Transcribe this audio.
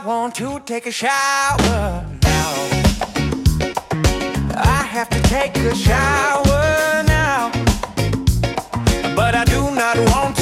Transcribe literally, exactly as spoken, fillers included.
want to take a shower now. I have to take a shower now, but I do not want to